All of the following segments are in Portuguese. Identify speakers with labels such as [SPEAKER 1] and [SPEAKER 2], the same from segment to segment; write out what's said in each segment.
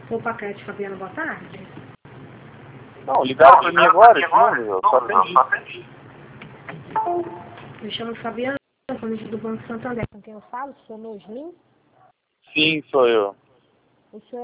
[SPEAKER 1] Seu paquete, Fabiana, boa tarde.
[SPEAKER 2] Não, ligaram pra mim agora, esse número, eu só atendi.
[SPEAKER 1] Me chamo Fabiana, sou do Banco Santander. Com quem eu falo? O senhor Noslim?
[SPEAKER 2] Sim, sou eu.
[SPEAKER 1] O senhor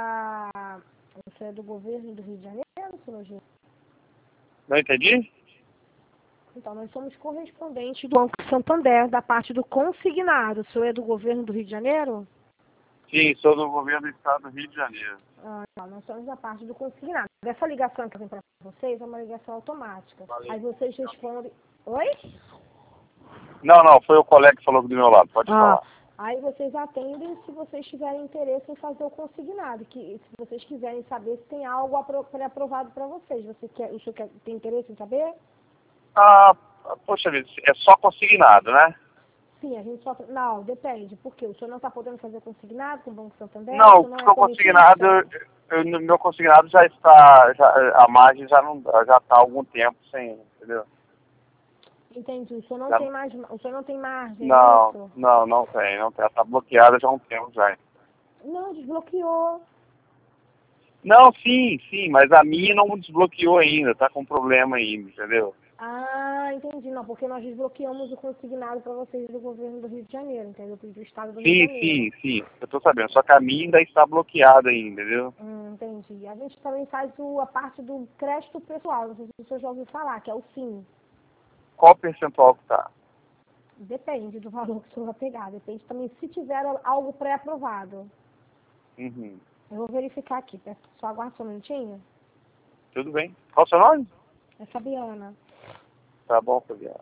[SPEAKER 1] é do governo do Rio de Janeiro, senhor Noslim?
[SPEAKER 2] Não entendi?
[SPEAKER 1] Então, nós somos correspondentes do Banco Santander, da parte do consignado. O senhor é do governo do Rio de Janeiro?
[SPEAKER 2] Sim, sou do governo do estado do Rio de Janeiro.
[SPEAKER 1] Não, nós somos da parte do consignado. Essa ligação que eu tenho para vocês é uma ligação automática.
[SPEAKER 2] Valeu.
[SPEAKER 1] Aí vocês respondem... Oi?
[SPEAKER 2] Não, foi o colega que falou do meu lado, pode falar.
[SPEAKER 1] Aí vocês atendem se vocês tiverem interesse em fazer o consignado, que se vocês quiserem saber se tem algo pré-aprovado para vocês. O senhor tem interesse em saber?
[SPEAKER 2] Poxa vida, é só consignado, né?
[SPEAKER 1] Sim, a gente só... Não, depende. Por quê? O senhor não está podendo fazer consignado com o Banco Santander?
[SPEAKER 2] Não,
[SPEAKER 1] o
[SPEAKER 2] porque o consignado, meu consignado já está, a margem já está há algum tempo sem, entendeu?
[SPEAKER 1] Entendi. O senhor não tem margem,
[SPEAKER 2] Não,
[SPEAKER 1] isso?
[SPEAKER 2] não tem. Está bloqueada já há um tempo já.
[SPEAKER 1] Não, desbloqueou.
[SPEAKER 2] Não, sim, mas a minha não desbloqueou ainda, tá com problema ainda, entendeu?
[SPEAKER 1] Entendi. Não, porque nós desbloqueamos o consignado para vocês do governo do Rio de Janeiro, entendeu? Do estado do Rio de Janeiro.
[SPEAKER 2] Sim, eu tô sabendo, só que a minha ainda está bloqueada ainda, entendeu?
[SPEAKER 1] Entendi. A gente também faz a parte do crédito pessoal, não sei se o senhor já ouviu falar, que é o SIM.
[SPEAKER 2] Qual percentual que tá?
[SPEAKER 1] Depende do valor que o senhor vai pegar, depende também se tiver algo pré-aprovado.
[SPEAKER 2] Uhum.
[SPEAKER 1] Eu vou verificar aqui, só aguarda só um minutinho.
[SPEAKER 2] Tudo bem. Qual o seu nome?
[SPEAKER 1] É Fabiana.
[SPEAKER 2] Tá bom, Fabiano.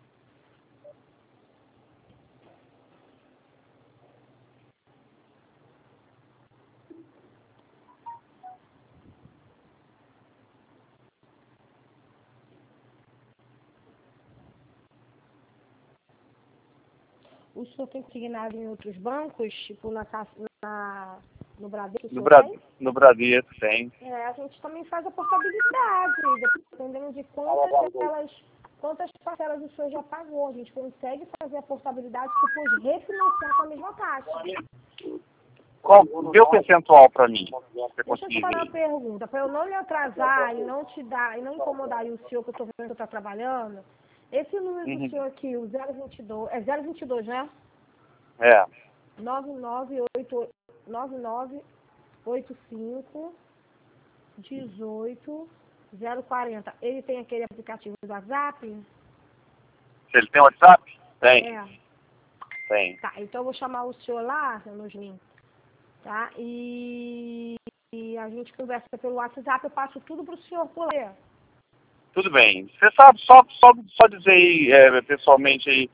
[SPEAKER 1] O senhor tem consignado em outros bancos, tipo no Bradesco?
[SPEAKER 2] No Bradesco tem.
[SPEAKER 1] A gente também faz a portabilidade, dependendo de quantas parcelas o senhor já pagou. A gente consegue fazer a portabilidade e depois refinanciar com a mesma taxa.
[SPEAKER 2] Dê o percentual para mim.
[SPEAKER 1] Deixa eu te fazer uma pergunta, para eu não lhe atrasar e não incomodar o senhor que eu estou vendo que está trabalhando. Esse número do senhor aqui, o 022, é 022, né?
[SPEAKER 2] É.
[SPEAKER 1] 9985-18-040. Ele tem aquele aplicativo do WhatsApp?
[SPEAKER 2] Ele tem WhatsApp? Tem. Tem.
[SPEAKER 1] Tá, então eu vou chamar o senhor lá, seu Noslim, tá? E a gente conversa pelo WhatsApp, eu passo tudo pro senhor por lá.
[SPEAKER 2] Tudo bem. Você sabe, só dizer aí, pessoalmente aí,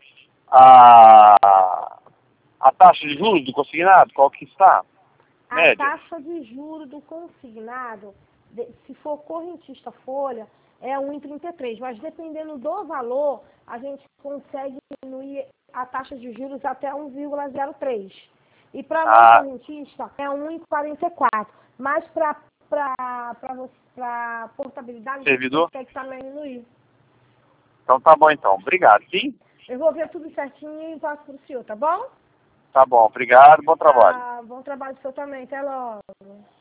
[SPEAKER 2] a taxa de juros do consignado, qual que está?
[SPEAKER 1] A taxa de juros do consignado, se for correntista folha, é 1,33, mas dependendo do valor, a gente consegue diminuir a taxa de juros até 1,03. E para não correntista é 1,44. Mas para portabilidade,
[SPEAKER 2] servidor,
[SPEAKER 1] a gente consegue também diminuir.
[SPEAKER 2] Então tá bom então. Obrigado, sim?
[SPEAKER 1] Eu vou ver tudo certinho e passo para o senhor, tá bom?
[SPEAKER 2] Tá bom, obrigado, bom trabalho.
[SPEAKER 1] Bom trabalho pro senhor também, até logo.